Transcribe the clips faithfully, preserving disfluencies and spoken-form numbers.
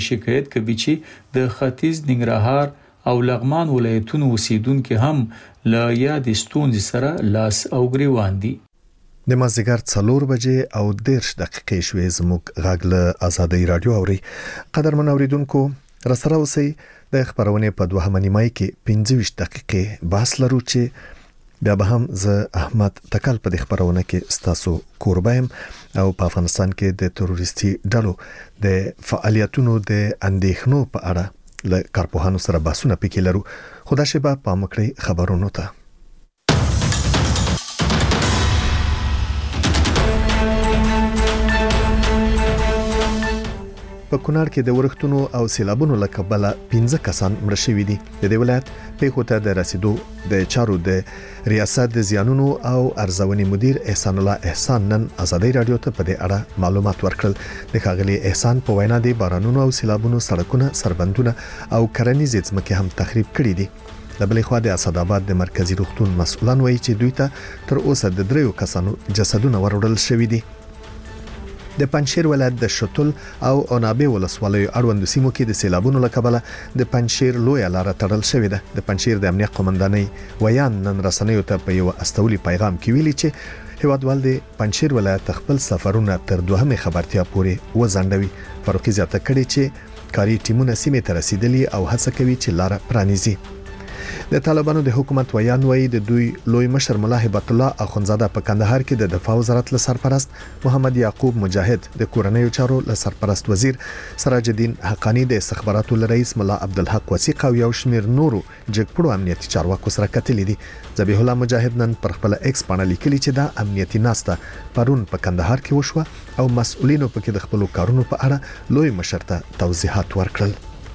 شکایت کوي چې د ختیځ ننګرهار او لغمان ولایتونو اوسیدونکو هم له یادې ستونزې سره لاس او ګریوان دي. د مازدیګر څلور بجې او دیرش دقیقې شوې. زموږ غږ له آزادۍ رادیو اوري. قدرمن اوریدونکو، راسره اوسئ. د خبرونې په دوهمه نیمایي کې پنځه ویشت دقیقې بحث لرو چې بیا به هم زه احمد تکل په دې خبرونه کې ستاسو کوربه یم او په افغانستان کې د تروریستي ډلو د فعالیتونو د اندېښنو په اړه له کارپوهانو سره بحثونه پکې لرو. خدا شبا پام کړئ خبرونو ته. په کونړ کې د ورښتونو او سیلابونو له کبله پنځه کسان مړه شوي دي. د دې ولایت پیښو ته د رسیدو د چارو د ریاست د زیانونو او ارزونې مدیر احسان الله احسان نن آزادۍ رادیو ته په دې اړه معلومات ورکړل. د ښاغلي احسان په وینا د بارانونو او سیلابونو سړکونه، سربندونه او کرنیزې ځمکې هم تخریب کړي دي. د بلې خوا د اسداباد د مرکزی روغتون مسؤلان وایي چې دوی ته تر اوسه د دریو کسانو جسدونه وروړل شوي دي. د پنجشیر ولایت د شتل او اونابه ولسوالیو اړوند سیمو کې د سیلابونو له کبله د پنجشیر لوی لار تړل شوې ده. د پنجشیر د امنیت قومندانۍ ویان نن رسنیو ته په یو استولي پیغام کې ویلي چې هیوادوال د پنجشیر ولایت خپل سفرونه تر دوهمه خبرتیا پورې وځنډوي. فاروقي زیاته کړي چې کاري ټیمونه سیمې ته رسیدلي او هڅه کوي چې لار پرانیزي. د طالبانو د حکومت ویان وایي د دوی لوی مشر ملا هبت الله اخونزاده په کندهار کې د دفاع وزارت له سرپرست محمد یعقوب مجاهد، د کورنیو چارو له سرپرست وزیر سراج الدین حقانی، د استخباراتو له رئیس ملا عبدالحق وثیق او یو شمیر نورو جګپړو امنیتي چارواکو سره کتلې دي. ذبیح الله مجاهد نن پر خپل ایکس باندې لیکلي چې دا امنیتي ناسته پرون په کندهار کې وشوه او مسؤلینو پکې د خپل کارونو په اړه لوی مشر ته توضیحات ورکړل.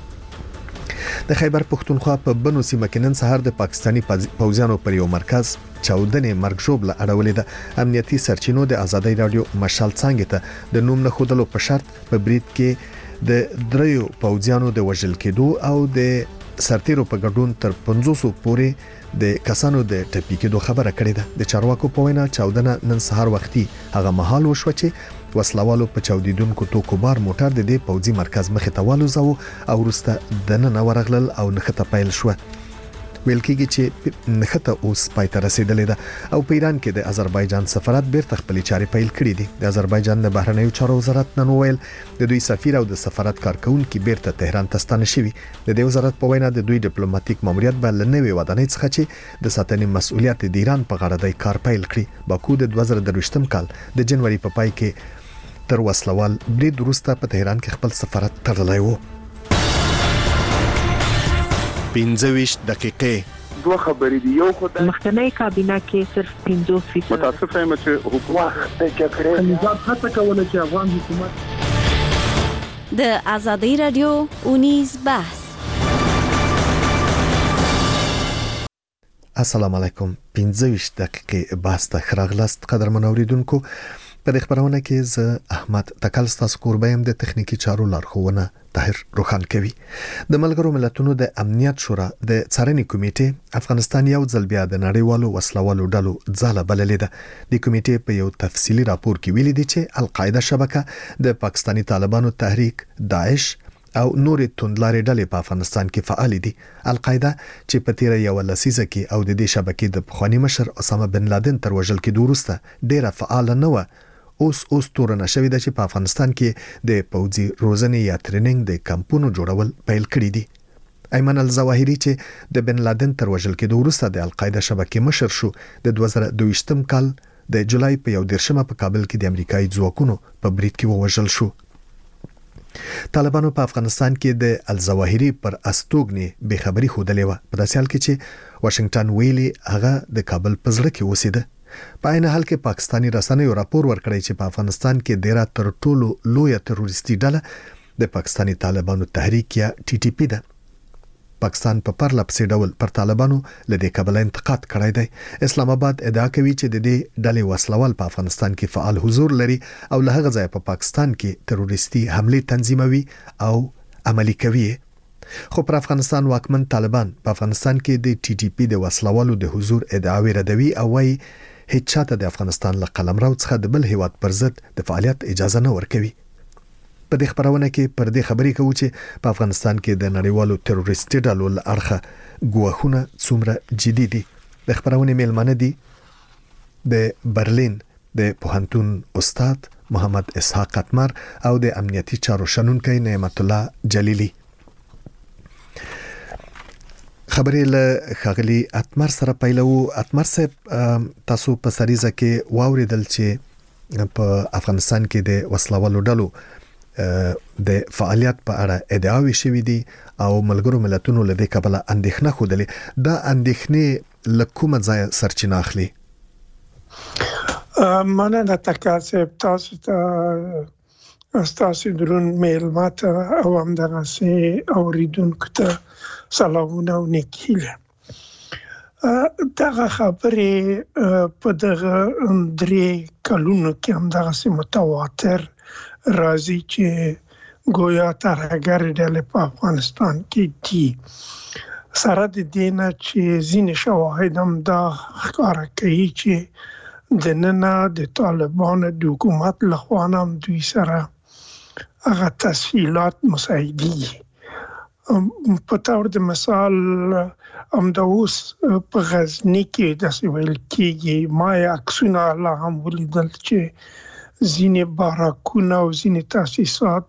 د خیبر پښتونخوا په بنو سیمه کې نن سهار د پاکستانی پوځیانو پر یو مرکز چاودنې مرګ ژوبله اړولې ده. امنیتي سرچینو د آزادۍ رادیو مشال څنګه ته د نوم نه خودلو په شرط په برید کې د دریو پوځیانو د وژل کېدو او د سرتیرو په ګډون تر پنځوس پورې د کسانو د ټپي کېدو خبره کړې ده. د چارواکو په وینا چاودنه نن سهار وختي هغه مهال وشوه چې وسلوالو په چاودیدونکو توکو بار موټر د دې پوځي مرکز مخې ته والوزاو او وروسته دننه ورغلل او نښته پیل شوه. ویل کېږي چې نښته اوس پای ته رسیدلې ده او په ایران کې د آذربایجان سفارت بیرته خپلې چارې پیل کړې دي. د آذربایجان د بهرنیو چارو وزارت نن وویل د دوی سفیر او د سفارت کارکونکي بیرته تهران ته ستانه شوي. د دې وزارت په وینا د دوی ډیپلوماټیک ماموریت به له نوې ودانۍ څخه چې د ساتنې مسؤلیت د ایران په غاړه دی کار پیل کړي. باکو د دوه زره درویشتم کال د جنوري په پای کې تر وسلوال برید وروسته په تهران کې خپل سفارت تړلی و. پنځه ویشت دقیقې دوه خبرې دي. یو خو د مخکنی کابینه کې صرف پنځوس فیصد متاسفه یم چې حکومت د جګړې نظام هڅه کوله چې افغان حکومت د آزادۍ رادیو اونیز بحث. السلام علیکم. پنځه ویشت دقیقې بحث ته خراغلاست. قدرمن اوریدونکو، په دې خبرونه کې زه احمد تکل ستاسو کوربه یم. د تخنیکی چارو لارښوونه طاهر روخان کوي. د ملګرو ملتونو د امنیت شورا د څارنې کمیټې افغانستان یو ځل بیا د نړیوالو وسلوالو ډلو ځاله بللې ده. د کمیټې په یو تفصیلي راپور کې ویلي دي چې القاعده شبکه د پاکستانی طالبانو تحریک داعش او نورې توندلارې ډلې په افغانستان کې فعال دي. القاعده چې په تیر یو لسیزه کې او د دې شبکې د پخوانی مشر اسامه بن لادن تر وژل کېدو وروسته ډیره فعال نه و، اوس اوس تورنه شوې ده چې په افغانستان کې د پوځي روزنې یا ټریننګ د کمپونو جوړول پیل کړي دي. ایمن الظواهری چې د بن لادن تر وژل کېدو وروسته د القاعده شبکې مشر شو، د دوه زره دویشتم کال د جولای په یو دیرشمه په کابل کې د امریکایي ځواکونو په برید کې ووژل شو. طالبانو په افغانستان کې د الظواهری پر استوګنې بې خبري ښودلې وه، په داسې حال کې چې واشنگټن ویلي هغه د کابل په زړه کې اوسېده. په عین حال کې پاکستانی رسنیو راپور ورکړی چې په افغانستان کې ډیره تر ټولو لویه تروریستي ډله د پاکستانی طالبانو تحریک یا ټي ټي پی ده. پاکستان په پرله پسې ډول پر طالبانو له دې کبله انتقاد کړی دی. اسلام آباد ادعا کوي چې د دې ډلې وسلوال په افغانستان کې فعال حضور لري او له هغه ځایه په پاکستان کې تروریستي حملې تنظیموي او عملي کوي. خو پر افغانستان واکمن طالبان په افغانستان کې د ټي ټي پی د وسلوالو د حضور ادعاوې ردوي او وايي هیڅ چاته د افغانستان له قلمرو څخه د بل هیواد پر ضد د فعالیت اجازه نه ورکوي. په په دې خبرونه کې پر دې خبرې کوو چې په افغانستان کې د نړیوالو تروریستي ډلو لارخه ګواښونه څومره جدي دي. د خبرونه میلمانه دي د برلین د پوهنتون استاد محمد اسحاق اتمر او د امنیتي چارو شنونکي نعمت الله جلیلی. خبرې له خغلی اتمر سره پیلو. اتمر صاحب تاسو په سریزه کې واوریدل چې په افغانستان کې د وسلوالو ډلو د فعالیت په اړه ادعاوې شوې دي او ملګرو ملتونو له دې کبله اندېښنه خوده. دا اندېښنې له کومه ځای سرچینه اخلي؟ مننه تکاسب تاسو ته تاسو درون میلمات او هم دغه سي اوریدونکو ته سلامونه او نیکیله. دغه خبرې په دغه درې کلونو کې هم دغه سي متواتر راځي چې ګویا ترهګر ډلې په افغانستان کې دي. سره د دې نه چې ځینې شواهد هم دا ښکاره کوي چې د ننه د طالبانو د حکومت لخوا هم دوی سره هغه تسهیلات مساعدي. په تور د مثال هم د اوس په غزنی کې د ویل کېږي ما عکسونه لا هم ولیدل چې ځینې باراکونه او ځینې تاسیسات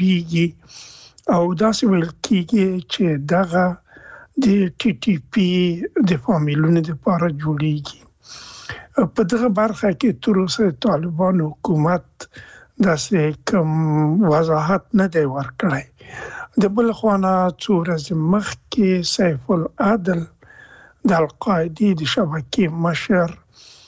جوړیږي او داسې ویل کېږي چې دغه د ټي ټي پی د فامیلونو لپاره جوړیږي. په دغه برخه کې تر اوسه طالبان حکومت داسې کوم وضاحت نه دی ورکړی. د بل خوانا څو ورځې مخکې سیف العدل د القاعدې د شبکې مشر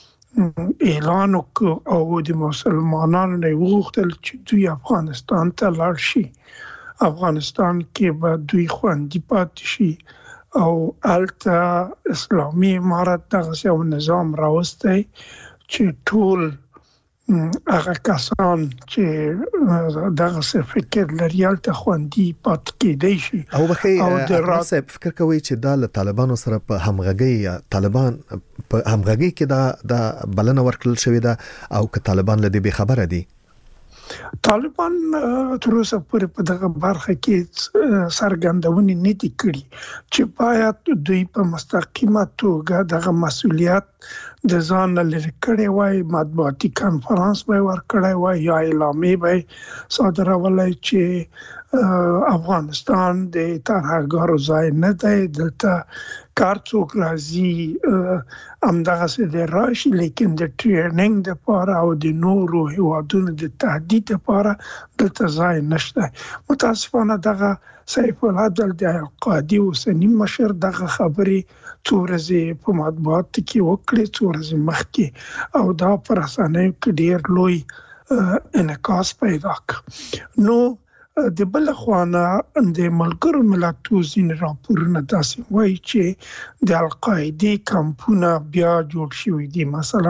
اعلان وکړ او د مسلمانانو نه وغوښتل چې دوی افغانستان ته لاړ شي. افغانستان کې به دوی خوندي پاتې شي او الته اسلامي امارت دغه یو نظام راوستی چې ټول هغه کسان چې دغه څه فکر لري الته خوندي پاتې کېدی شي. او بخې راسب فکر کوي چې دا له طالبانو سره په همغږي یا طالبان په همغږي کې دا د بلنه ورکړل شوې ده او که طالبان له دې به خبره دي؟ طالبان تر اوسه پورې په دغه برخه کې څرګندونې نه دي کړې چې باید دوی په مستقیمه توګه دغه مسؤلیت د ځان لري کړی وای، مطبوعاتي کانفرنس به ورکړی وای یا اعلامیه به صادرولای چې افغانستان د ترهګرو ځای نه دی، دلته کار څوک راځي همدغه څه دی راشي، لیکن د ټریننګ دپاره او د نورو هیوادونو د تهدید دپاره دلته ځای نشته. متاسفانه دغه سیف العدل د القاعدې اوسني مشر دغه خبرې څو ورځې په مطبوعاتو کې وکړې، څو ورځې مخکې، او دا په رسنیو کې ډېر لوی انعکاس پیدا کړ. نو د بل خوانا د ملګرو ملتونو ځینې راپورونه داسې وایي چې د القاعدې کمپونه بیا جوړ شوي دي، مثلا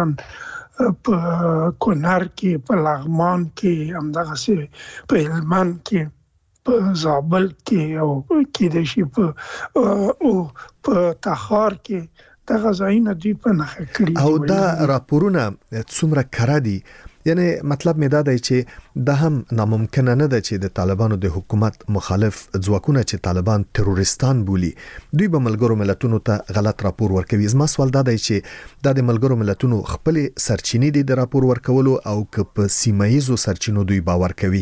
په کونړ کې، په لغمان کې، همدغسې په هلمند کې، په زابل کې او کېدای شي په په تخار کې دغه ځایونه دوی په نښه کړي. او دا راپورونه څومره کره دي؟ یعنی مطلب می دا دی چې دا هم ناممکنه نه ده چې د طالبانو د حکومت مخالف ځواکونه چې طالبان تروریستان بولي دوی به ملګرو ملتونو ته غلط راپور ورکوي. زما سوال دا دی چې دا د ملګرو ملتونو خپل سرچینې دي د راپور ورکولو او که په سیمایزو سرچینو دوی باور کوي؟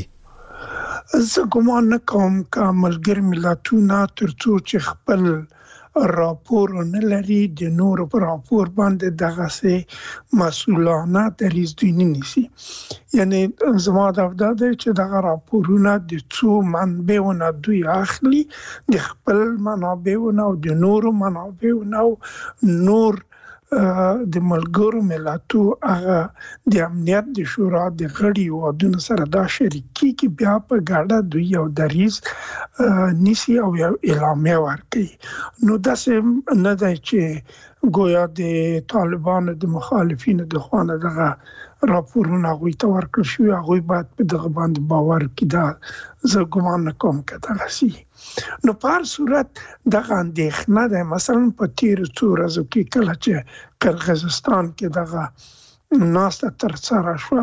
زه ګمان نه کوم که ملګري ملتونه ترڅو چې خپل راپور نه لري د نورو پر راپور باندې دغه مسؤلانه دریځ دوی نه نیسي. یعنی زما دا دا دی چې دغه راپورونه د څو منابعونه دوی اخلي، د خپل منابعونه او د نورو منابعونه او نور د ملګرو ملتو هغه د امنیت د شورا د غړي هیوادونو سره دا شریکي کې بیا په ګډه دوی یو دریځ نیسي او یو اعلامیه ورکوي. نو داسې نه دی چې ګویا د طالبانو د مخالفینو د خوا نه دغه راپورونه هغوی ته ورکړل شوي، هغوی باید په دغه باندې باور کړي. دا زه ګمان نه کوم که دغه سي. نو په هر صورت دغه اندېښنه ده. مثلا په تېرو څو ورځو کې کله چې قرغیزستان کې دغه ناسته ترسره شوه،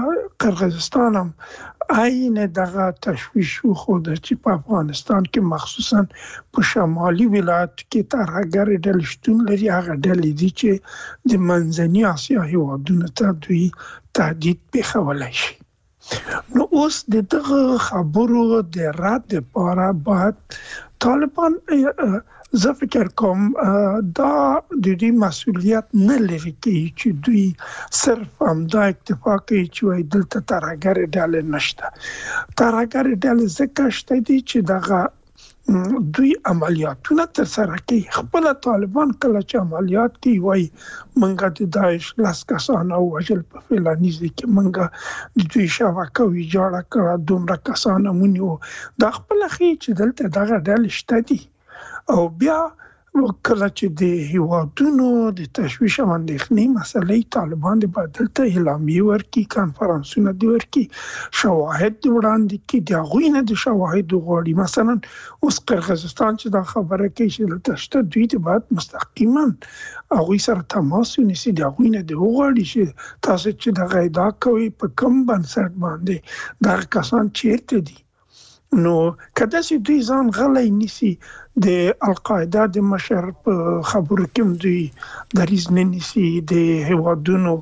قرغیزستان هم عین دغه تشویش وخوده چې په افغانستان کې مخصوصا په شمالي ولایت کې ترهګر ډلې شتون لري. هغه ډلې دي چې د منځني اسیا هیوادونو ته دوی تهدید پیښولی شي. نو اوس د دغه خبرو د رد لپاره باید طالبان زه فکر کوم دا د دې مسؤلیت نه لري چې دوی صرف همدا اکتفا کوي چې وایي دلته ترهګر ډلې نشته. ترهګر ډلې ځکه شته دي چې دغه دوی عملیاتونه ترسره کوي. خپل طالبان کله چې عملیات کوي وایي منګه د داعش لاس کسان او وژل په فلانیز کې منګه د دوی شبکه ویجاړه کړه دومره کسان مونږ دا خپل خي چې دلته دغه ډلې شته دي. او بیا کله چې د هیوادونو د تشویش او اندېښنې مسلې طالبان د بدلته اعلامیې ورکړي، کانفرنسونه دي ورکړي، شواهد دي وړاندې کړي، د هغوی نه د شواهدو غواړي. مثلا اوس قرغیزستان چې دا خبره کوي چې دلته شته، دوی ته باید مستقیما هغوی سره تماس ونیسي، د هغوی نه د وغواړي چې تاسو چې دغه ادعا کوئ په کوم بنسټ باندې دغه کسان چیرته دي. نو کله چې دوی ځان غلی نیسي، د القاعده د مشر په خبرو کې دوی دریځ نه نیسي، د هیوادونو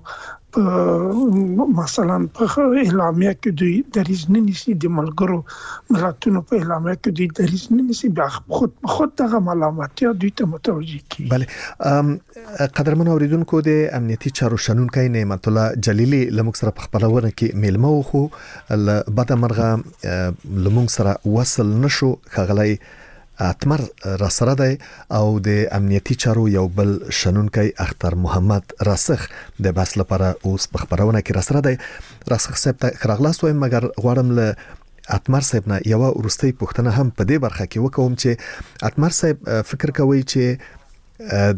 په مثلا په اعلامیه کې دوی دریځ نه نیسي، د ملګرو ملتونو په اعلامیه کې دوی دریځ نه نیسي، بیا خود خود دغه ملامتیا دوی ته متوجه کی. بله قدرمن اوریدونکو، د امنیتي چارو شنونکی نعمت الله جلیلی لموږ سره په خبرونه کې میلمه و، خو بعد مرغه لموږ سره وصل نشو. خغلی اتمر را سره دی او د امنیتي چارو یو بل شنونکی اختر محمد راسخ د بس لپاره اوس په خبرونه کې را سره دی. راسخ صاحب ته خراغلاس وایم، مګر غواړم له اتمر صاحب نه یو ورستۍ پوښتنه هم په دې برخه کې وکوم چې اتمر صاحب فکر کوي چې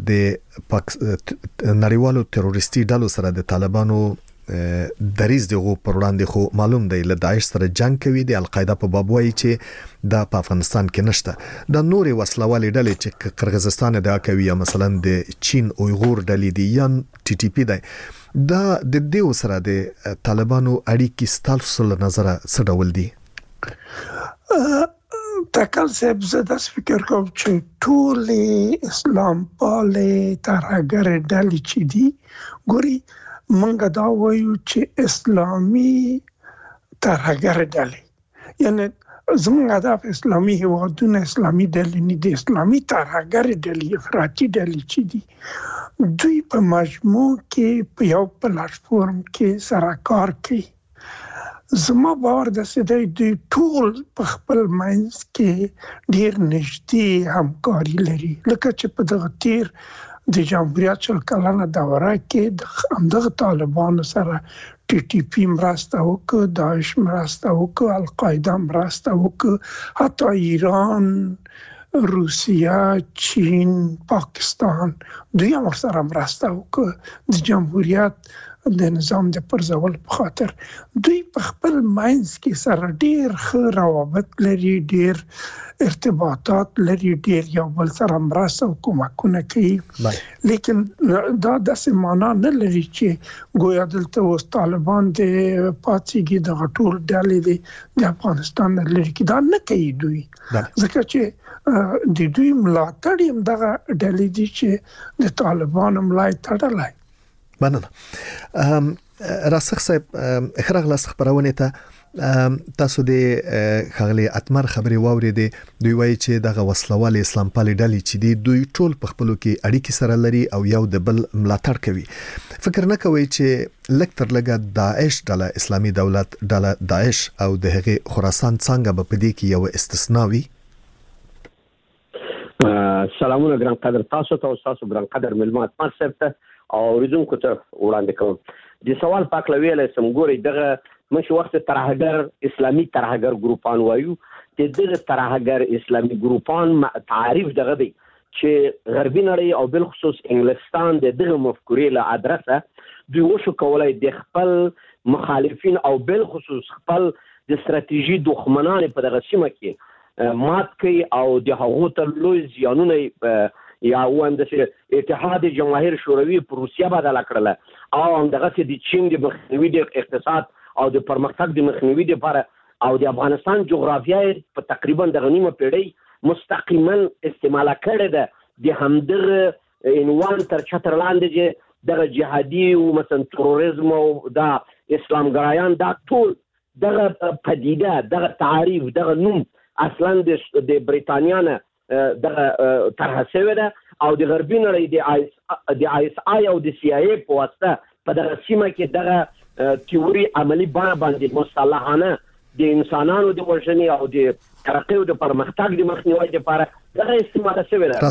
د نړیوالو تروریستي ډلو سره د طالبانو دریز دغه پر وړاندې خو معلوم دی له داعش سره جنگ کوي، د القاعده په باب وایي چې دا په افغانستان کې نشته. د نورې وسلوالې ډلې چې قرغیزستان ادعا کوي یا مثلا د چین اویغور ډلې دي یا ټي ټي پی دی، دا د دې سره د طالبانو اړیکې ستاسو له نظره څه ډول دي؟ تکل صاحب زه داسې فکر کوم چې ټولې اسلام پالې ترهګر ډلې چې دي، ګوري منګه دا وایو چې اسلامي ترهګر ډلې، یعنی زموږ هدف اسلامي هیوادونه اسلامي ډلې نه دي، اسلامي ترهګر ډلې افراطي ډلې چې دي دوی په مجموع کې په یو پلیټفارم کې سره کار کوي. زما باور داسې دی دوی ټول په خپل منځ کې ډېر نږدې همکاري لري، لکه چې په دغه تیر د جمهوریت شل کلنه دوره کې د همدغه طالبانو سره ټي ټي پی مرسته وکړه، داعش مرسته وکړه، القاعده مرسته وکړه، حتی ایران، روسیه، چین، پاکستان دوی هم سره مرسته وکړه د جمهوریت د نظام د پرځول په خاطر. دوی په خپل منځ کې سره ډېر ښه روابط لري، ډېر ارتباطات لري، ډېر یو بل سره مرسته او کومکونه کوي. لیکن دا داسې معنا نه لري چې گویا دلته اوس طالبان د پاتېږي دغه ټول ډلې دي د افغانستان نه لري کې، دا نه کوي دوی، ځکه چې د دوی ملاتړ هم دغه ډلې دي چې د طالبانو ملای تړلی. مننه. راسخ صاحب خراغلاس خبرونه ته تاسو د خغلی اتمر خبري واورېدې، دوی وایي چې دغه وسلوال اسلام پالي ډلې چې دي دوی ټول په خپلو کې اړیکې سره لري او یو د بل ملاتړ کوي. فکر نه کوي چې لکتر لګه داعش ډله، اسلامي دولت ډله داعش او د هغې خراسان څنګه به په دې کې یو استثنا وي؟ سلامونه ګران قدر تاسو ته او تاسو ګران قدر ملما اتمر صاحب ته او ریزونکو ته وړاندې کوم. د سوال پاک لویل سم ګوري دغه مشه وخت ترهګر اسلامي ترهګر ګروپان وایو چې دغه ترهګر اسلامي ګروپان تعریف دغه دی چې غربي نړۍ او بل خصوص انګلستان د دغه مفکورې له ادرسه دوی وشو کولای د خپل مخالفین او بل خصوص خپل د استراتیژي دښمنان په دغه سیمه کې مات کوي او د هغو ته لوی زیانونه یا وایم د اتحاد جماهیر شوروي په روسیا بدل کړل او همدغه د چین د مخنیوي د اقتصاد او د پرمختګ د مخنیوي لپاره او د افغانستان جغرافیه په تقریبا د غنیمه پیړۍ مستقیما استعمال کړې ده د همدغه عنوان تر چتر لاندې چې دغه جهادي او مثلا تروریزم او دا اسلام ګرایان دا ټول دغه پدیده دغه تعریف دغه نوم اصلا د بریتانیا نه دغه طرح شوی ده او د غربي نړۍ د آی د آی اس آی او د سی آی ای په واسطه په دغه سیمه کې دغه تیوري عملی بڼه باندې مصالحانه د انسانانو د وژنې او د ترقۍ او د پرمختګ د مخنیوي لپاره دغه استعمال شوی ده.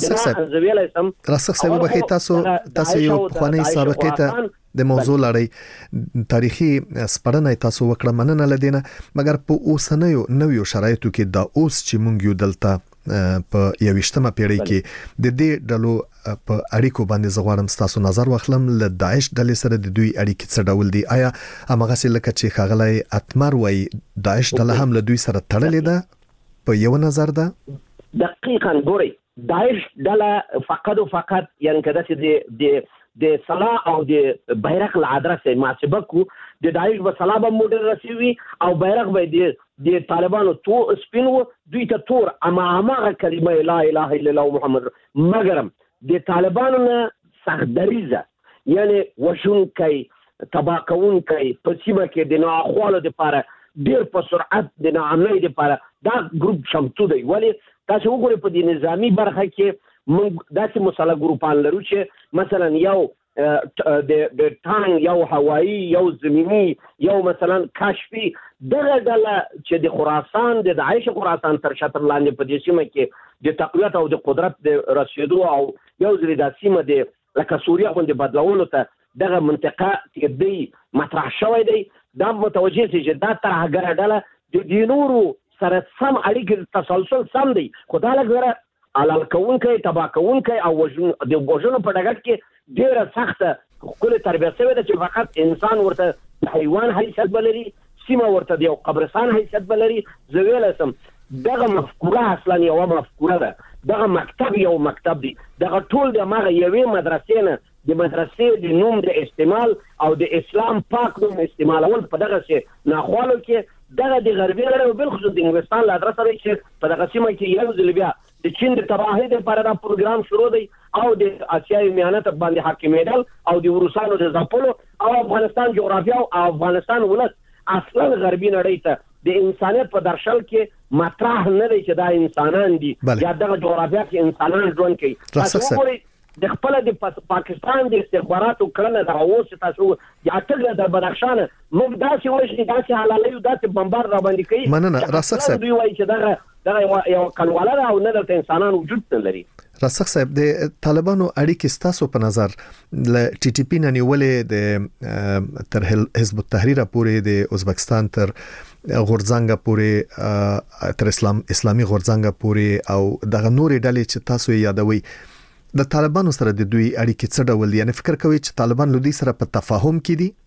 راسخ صاحب به تاسو تاسو یو خواني سابقه ته د موضوع لړۍ تاریخي سپړنه تاسو وکړه مننه لدینه مګر په اوسنیو نویو شرایطو کې دا اوس چې مونږ یو دلته په یوشتمه پیړۍ کې د دې ډلو په اړیکو باندې زغوارم تاسو نظر واخلم ل داعش ډلې سره د دوی اړیکې څه ډول دي آیا هغه څه لکه چې خغلای اتمر وای داعش ډله هم له دوی سره تړلې ده په یو نظر ده دقیقاً ګوري داعش ډله فقط او فقط یعنی کدا چې د د صلاح او د بیرغ له ادرسه محاسبه کو د داعش په صلاح به موډر رسیوي او بیرغ به د د طالبانو تو سپینو دوی ته تور اما هغه کلمه لا اله الا الله محمد مګرم د طالبانو نه سخدریزه یعنی وشون کوي تباکون کوي په سیمه کې د ناخوالو لپاره ډیر په سرعت د ناامنۍ لپاره دا ګروپ شمتو دی ولی تاسو وګورئ په د نظامی برخه کې موږ داسې مسله ګروپان لرو چې مثلا یو د د ټانګ یو هوایی یو زمینی یو مثلا کشفي دغه ډله چې د خراسان د عایش خراسان تر شتر لاندې په دې سیمه کې د تقویت او د قدرت د رسیدو او یو ځل د سیمه د لکه سوریه باندې بدلولو ته دغه منطقه کې دی مطرح شوی دی دا متوجه چې دا ترهګر ډله د دینورو سره سم اړیکې تسلسل سم دی خدای لګره علال کون کوي تبا کون کوي او وژن د وژنو په ډګر کې ډیره سخته خپل تربیه شوی ده چې فقط انسان ورته حیوان حیثیت بلري سیمه ورته د یو قبرستان حیثیت بلري زویل سم دغه مفکوره اصلا یو مفکوره ده دغه مکتب یو مکتب دی دغه ټول د ماغه یوې مدرسې نه د مدرسې د نوم د استعمال او د اسلام پاک نوم استعمالول په دغه څه ناخوالو کې دغه د غربي نړۍ بل خصوص د انګلستان له ادرسه دی چې په دغه سیمه کې یو ځل بیا د چین د تباهۍ لپاره دا پروګرام شروع دی او د اسیايي میانت باندې حاکمیدل او د روسانو د ځپلو او افغانستان جغرافیا او افغانستان ولس اصلا غربي نړۍ ته د انسانیت په درشل کې مطرح نه دی چې دا انسانان دي یا دغه جغرافیا کې انسانان ژوند کوي تاسو وګورئ د خپل د پاکستان د استخباراتو کړنه د اوس تاسو یا ټګه د بدخشان موږ داسې وایي داسې حلالي او داسې بمبار را باندې کوي مننه راسخ صاحب دوی وایي چې دغه دغه یو کلواله او نه د انسانانو وجود نه لري راسخ صاحب د طالبانو اړیکې ستاسو په نظر ل ټي ټي پی نه نیولې د تر حزب التحریر پورې د ازبکستان تر غورځنګ پورې تر اسلام اسلامي غورځنګ پورې او دغه نورې ډلې چې تاسو یادوي د طالبانو سره د دوی اړیکې څه ډول یعنی فکر کوي چې طالبان له دوی سره په تفاهم کې دي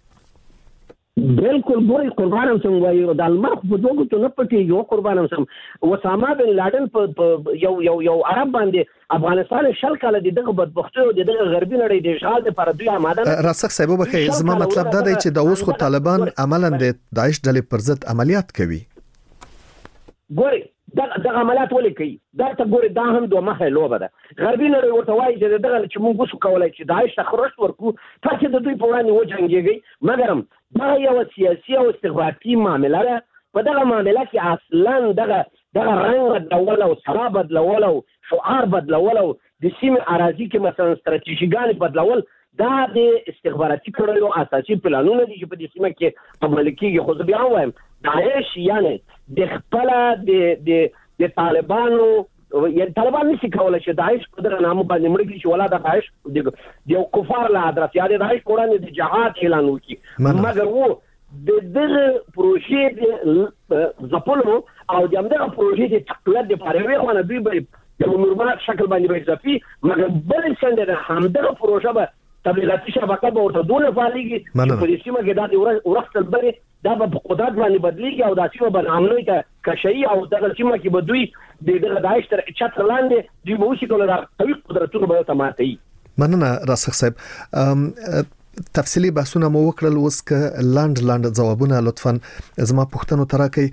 بالکل ګوري قربانم سم وایي د المرخ په دوه ته نه پټي یو قربانم سم وسامه بن لادن په یو یو یو عرب باندې افغانستان شل کاله دغه بدبختیو دغه غربي نړۍ د اشغال لپاره دوی آماده راسخ صاحب به زما مطلب دا دی چې د اوس خو طالبان عملاً د داعش ډلې پر ضد عملیات کوي ګوري دغه دغه عملیات ولې کوي دا ته ګوري دا هم دوه مخه لوبه ده غربي نړۍ ورته وایي چې دغه چې موږ وسو کولای چې داعش ته خرج ورکو تاسو د دوی په وړاندې وجنګيږي مګرم دا یو سیاسي او استخباراتي معامله ده په دغه معامله کې اصلا دغه دغه رنګ بدلول او سرا بدلول او شعار بدلول او د سیمې اراضي کې مثلا ستراتیژیګان بدلول دا د استخباراتي کړنو اساسي پلانونه دي چې په دې سیمه کې عمل کېږي خو بیا وایم داعش یعنی د خپل د د د طالبانو یعنی طالبان نشي کولای چې داعش په دغه نامه باندې مړ کړي چې ولا د داعش د یو کفار له ادرس یا د داعش قرآن د جهاد اعلان وکړي مګر وو د دغه پروژې د زپلو او د همدغه پروژې د تقویت لپاره وی خو نه دوی به د نورمال شکل باندې به اضافي مګر بل څنګه د همدغه پروژه به تبلیغاتي شبکه به ورته دونه فعالېږي چې په دې سیمه کې دا د ورښت بلې دا به قدرت باندې بدلېږي او دا سیمه به امنوي ته کشي او دغه سیمه کې به دوی د دغه داعش تر چتر لاندې دوی به وشي کولی دا قوي قدرتونه به ورته ماتوي مننه راسخ صاحب تفصیلی بحثونه مو وکړل، اوس که لاند لاند جوابونه لطفا زما پوښتنو تراکي.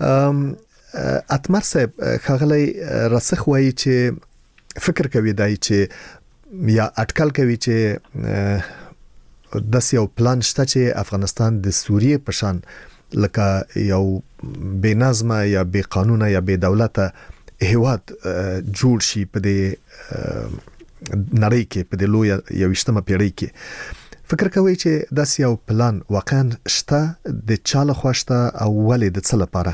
اتمر صاحب خغلی رسخ وایي چې فکر کوي دای چې یا اټکل کوي چې د یو پلان شته چې افغانستان د سوریه په شان لکه یو بے نظمه یا بے قانونه یا بے دولته هیواد جوړ شي په دې نړۍ کې، په دې لوی یوشتمه پیړۍ کې. فکر کوي چې داس یو پلان واقعا شته، د چاله خوښته او ولې د څه لپاره؟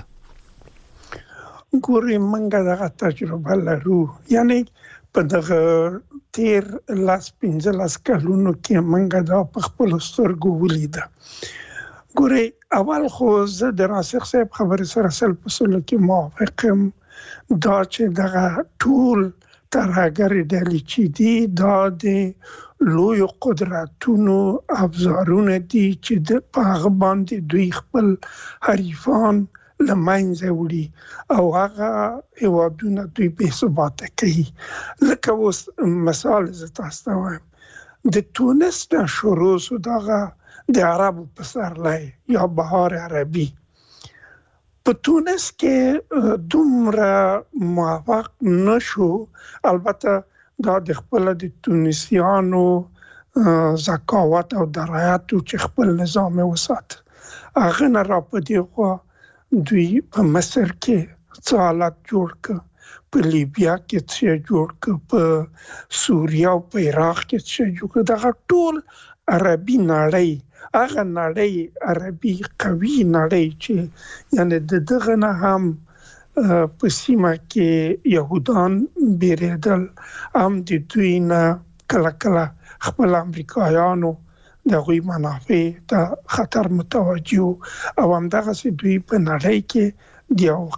ګوري منګه دغه تجربه لرو، یعنی په دغه تیر لاس پنځه لاس کلونو کې منګه دا په خپل سترګو ولیده. ګوري اول خو زه د راسخ صاحب خبرې سره سل په سلو کې موافقم، دا چې دغه ټول ترهګر ډلې چې دي دا د لوی قدرتونو افزارونه دي چې د پاغ باندې دوی خپل حریفان لمنځه وړي او هغه هیوادونه دوی بې ثباته کوي. لکه اوس مثال زه تاسو ته وایم، د تونس نه شروع شو دغه د عربو پسرلی یا بهار عربي. په تونس کې دومره موفق نشو، البته دا د خپل د تونسیانو ذکاوت او درایت چې خپل نظام وسات هغه نه را پدې خو دوی په مصر کې څه حالت جوړ ک، په لیبیا کې څه جوړ ک، په سوریه او په عراق کې څه جوړ ک. دغه ټول عربي نړۍ، هغه نړۍ عربي قوي نړۍ چې یعنی د دغه نه هم په سیمه کې يهودان بیریدل، هم د دوی نه کله کله خپل امریکایانو د غوی منافع ته خطر متوجه او هم دغه سي دوی په نړۍ کې د یو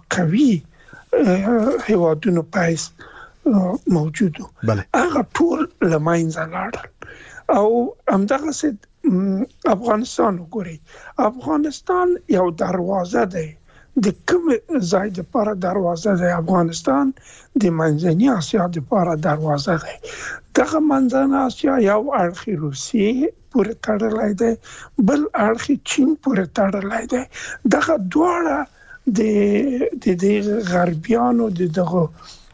قوي هیوادونو پایس موجودو. هغه ټول لمنځه لاړل او هم دغه سي افغانستان وګورئ. افغانستان یو دروازه دی، د کوم ځای د لپاره دروازه دی؟ افغانستان د منځنۍ اسیا د لپاره دروازه دی. دغه منځنۍ اسیا یو اړخ روسیې پورې تړلی دی، بل اړخ چین پورې تړلی دی. دغه دواړه د د غربیانو د دغه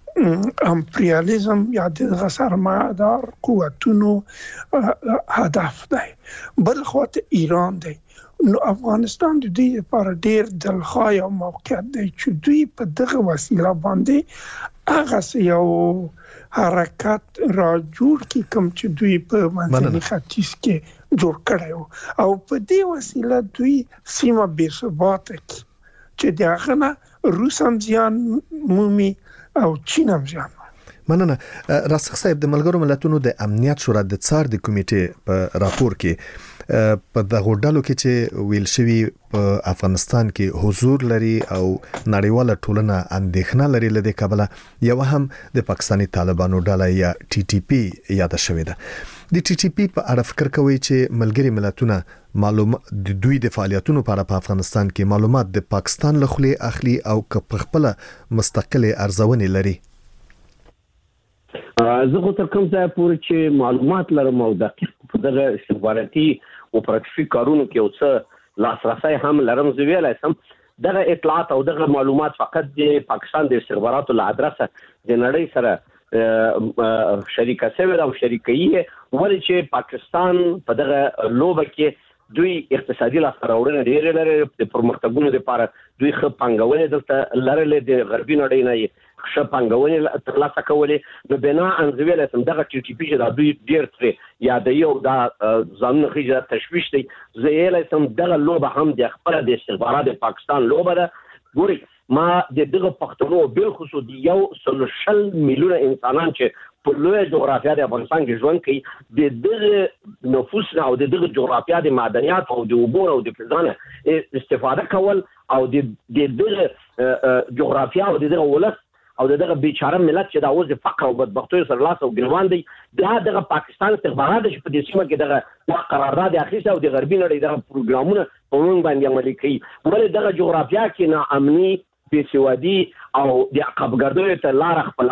امپریالیزم یا د سرمایه‌دار قوتونو هدف دی. بل خواته ایران دی. نو افغانستان د دې لپاره ډیر دلخواه موقعیت دی چې دوی په دغه وسیله باندې هغه یو حرکت را جوړ کی کوم چې دوی په منځني ختیځ کې جوړ کړی او په دې وسیله دوی سیمه بې ثباته کی چې دغه نه روس هم زیان مومي او چین هم زیان. مننه. راسخ صاحب، د ملګرو ملتونو د امنیت شورا د څار د کمیټې په راپور کې په دغه ډلو کې چې ویل شوی په افغانستان کې حضور لري او نړیواله ټولنه اندېښنه لري لدې کبله یو هم د پاکستاني طالبانو ډله یا ټي ټي پی یاد شوې ده. د ټي ټي پی په اړه فکر کوي چې ملګری ملتونه معلومات د دوی د فعالیتونو لپاره په افغانستان کې معلومات د پاکستان له خولې اخلي او که خپل مستقله ارزونې لري؟ زه خو تر کوم ځای پورې چې معلومات لرم او دقیق په دغه استخباراتي اپراتیفي کارونو کې او څه لاسرسي هم لرم، زه ویلای شم دغه اطلاعات او دغه معلومات فقط د پاکستان د استخباراتو له ادرسه د نړۍ سره شریکه شوی او شریکي ولې چې پاکستان په دغه لوبه کې دوی اقتصادي لاسته ډېر لري، د پرمختګونو لپاره دوی ښه پانګونې دلته لرلې، د غربي نړۍ نه ښه پانګونې ترلاسه کولې. نو بنا انځویل سم دغه ټي ټي پی چې دا دوی ډېر ترې یادوي او دا ځانونه خېجه تشویش دی. زه یې سم دغه لوبه هم د خپل د استخبارات د پاکستان لوبه ده. ګوري ما د دغه پښتنو بل خصوص دی یو سلوشل میلیونه انسانان چې په لوی جغرافیا د افغانستان کې ژوند کوي، د دغه نفوس او د دغه جغرافیا د معدنیات او د اوبو او د فضانه استفاده کول او د دغه جغرافیا او د دغه ولس او دغه بیچاره ملت چې دا اوس د فقر او بدبختۍ سره لاس او ګریوان دی، دا دغه پاکستان استخبارات چې په دې سیمه کې دغه قرارداد اخیسته او د غربي نړۍ دغه پروګرامونه په موږ باندې عملي کوي. ولې دغه جغرافیا کې ناامني، بې سوادي او د عقبګردیو ته لار خپلول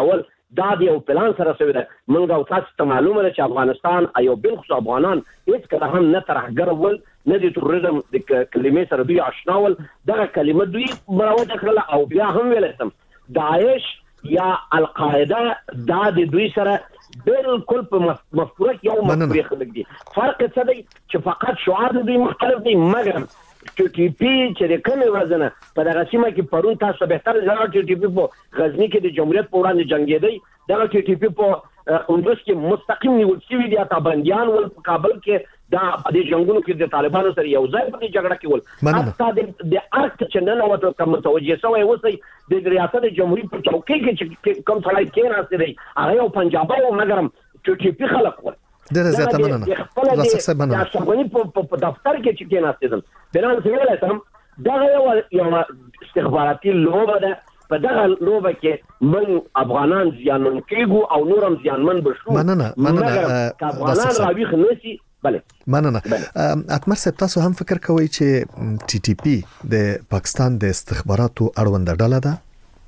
دا د یو پلان سره شوی دی. موږ او تاسو ته معلومه ده چې افغانستان ایو بالخصوص افغانان هیڅ کله هم نه ترهګر ول نه د تروریزم د کلمې سره دوی آشنا ول. دغه کلمه دوی مروجه کړله او بیا هم ویل سم داعش یا القاعده دا د دوی سره بالکل په مفکوره کې یو مفکوره خلک دي. فرق څه دی چې فقط شعار دوی مختلف دي، مګر ټي ټي پی چې د کومې ورځنه په دغه سیمه کې پرون تاسو به تر ځان ټي ټي پی په غزنی کې د جمهوریت په وړاندې جنگېدی، دغه ټي ټي پی په قندوز کې مستقیم نیول شوی دي، تا بنديان ول په کابل کې دا د جنگونو کې د طالبانو سره یو ځای په جګړه کې ول. حتی د د ارت چې نن وته کوم متوجه شوی وسی د ریاست جمهوریت په چوکۍ کې چې کوم ځای کې راځي دی هغه یو پنجابي او مګرم ټي ټي پی خلک ول. ډېر زیاته مننه راسخ صاحب مننه. دا څنګه په دفتر کې چې کې ناستېدل بلان سمېل سم دا یو یو استخباراتي لوبه ده. په دغه لوبه کې من افغانان زیانمن کېږو او نورم زیانمن بشو. مننه مننه افغانان راویخ نسی. بله مننه. اتمر صاحب تاسو هم فکر کوئ چې ټي ټي پی د پاکستان د استخباراتو اړوند ډله ده؟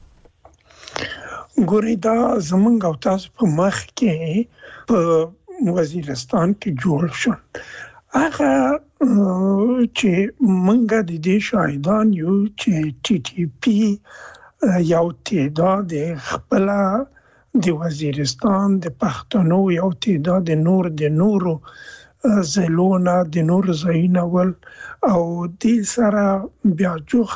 ګوري دا زمونږ او تاسو په مخ کې په وزیرستان کې جوړ شو. هغه چې مونږ د دې شاهدان یو چې ټي ټي پی یو تعداد خپل د وزیرستان د پښتنو یو تعداد نور د نورو زلونه د نور زاینه ول او د سره بیا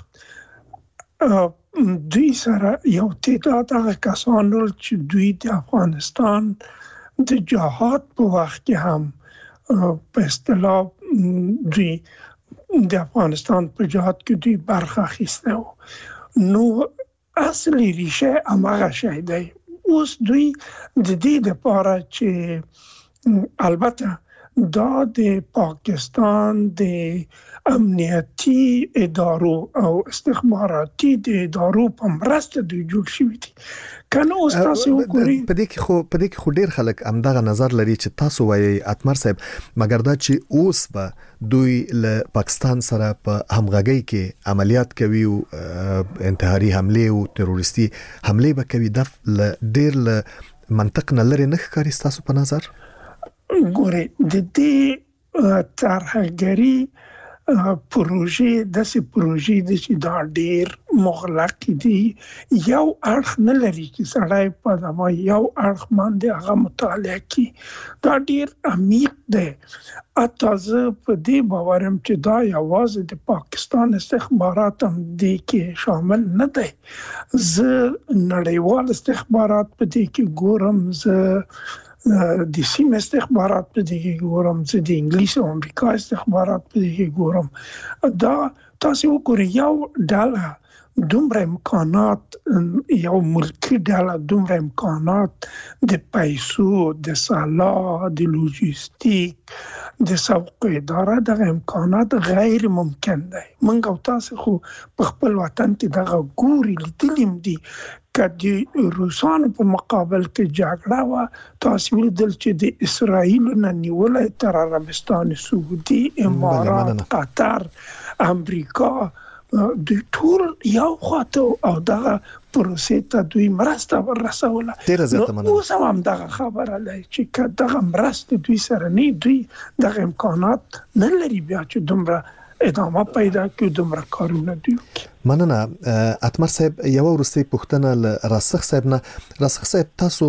جوخت دوی سره یو تعداد هغه کسانو چې دوی د افغانستان د جهاد په وخت کې هم په اصطلاح دوی د افغانستان په جهاد کې دوی برخه اخیسته وو. نو اصلي ریشه هغه شی دی. اوس دوی د دې لپاره چې البته دا د پاکستان د امنیتي ادارو او استخباراتي د ادارو په مرسته دوی جوړ شوي دي. کنه اوس تاسو وګورئ په دې کې خو په دې کې خو ډیر خلک همدغه نظر لري چې تاسو وایي اتمر صاحب مګر دا چې اوس به دوی له پاکستان سره په همغږۍ کې عملیات کوي او انتحاري حمله او تروریستي حمله به کوي د ډیر له منطق نه لري نه ښکاري تاسو په نظر؟ ګورئ د دې ترهګري پروژې داسې پروژې د چې دا ډېر مغلق دي. یو اړخ نه لري چې سړی په دغه یو اړخ باندې هغه مطالعه کوي. دا ډېر عمیق دی. حتی زه په دې باور یم چې دا یوازې د پاکستان استخبارات هم دې کې شامل نه دی. زه نړیوال استخبارات په دې کې ګورم، زه د سیمه استخبارات په دې کې ګورم، زه د انګلیس او امریکا استخبارات په دې کې ګورم. دا تاسو وګورئ یو ډله دومره امکانات، یو ملکی ډله دومره امکانات د پیسو، د سلاح، د لوجستیک، د سوق اداره، دغه امکانات غیر ممکن دی. موږ او تاسو خو په خپل وطن کې دغه ګوري لیدلیم دي که د روسانو په مقابل کې جګړه وه تاسو ولیدل چې د اسرائیل نه نیولای تر عربستان سعودي، امارات، قطر، امریکا دوی ټول یو خواته او دغه پروسې ته دوی مرسته ورسوله. نو اوس هم دغه خبره ده چې که دغه مرسته دوی سره نه دوی دغه امکانات نه لري بیا چې دومره ادامه پیدا کړي دومره کارونه دوی وکړي. مننه. اتمر صاحب یو ورسته پوښتنه ل راسخ صاحب نه. راسخ صاحب تاسو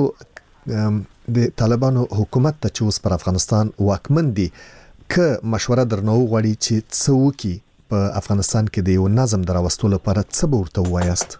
د طالبانو حکومت ته چې اوس پر افغانستان واکمن دي که مشوره درنو غواړي چې څه وکړي په افغانستان کې د یو نظم دراوستلو لپاره څه به ورته وایاست؟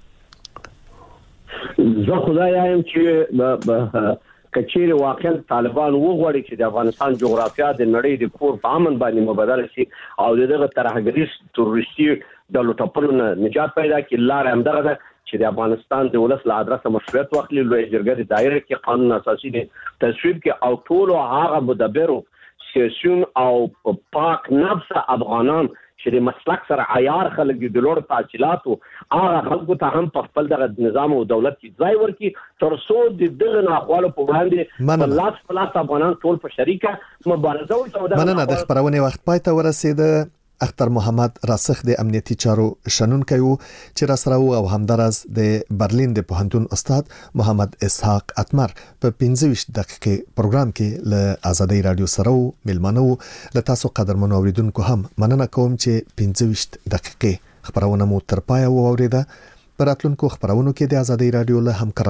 زه خدای یم چې کچېره واقعا طالبان وغواړي چې د افغانستان جغرافیا د نړۍ د کور په امن باندې مبادله شي او دغه ترهګریز تروریستي د لوټپلو نه نجات پیدا کړي. لار هم دغه ده چې د افغانستان د ولس له ادرسه مشروعیت واخلي، لوی جرګه د دایره کې قانون اساسي دی تصویب کې او ټول هغه مدبرو سیاسيون او پاک نفس افغانان چې د مسلک سره عیار خلک د لوړ تحصیلاتو هغه خلکو ته هم په خپل دغه نظام او دولت کې ځای ورکړي تر څو د دغه ناخوالو په وړاندې په لاس په لاس افغانان ټول په شریکه مبارزه وکړي. مننه. د خبرونه وخت پای ته ورسېده. اختر محمد راسخ د امنیتي چارو شنونکی وو چې راسره او همدارز د برلین د پوهنتون استاد محمد اسحاق اتمر په پنځه ویشت دقیقې پروګرام کې له آزادۍ رادیو سره ملمنو له تاسو قدرمنو اوریدونکو هم مننه کوم چې پنځه ویشت دقیقې خبرونه مو تر پای واوریده. پر راتلونکو خبرونو کې د آزادۍ رادیو له همکار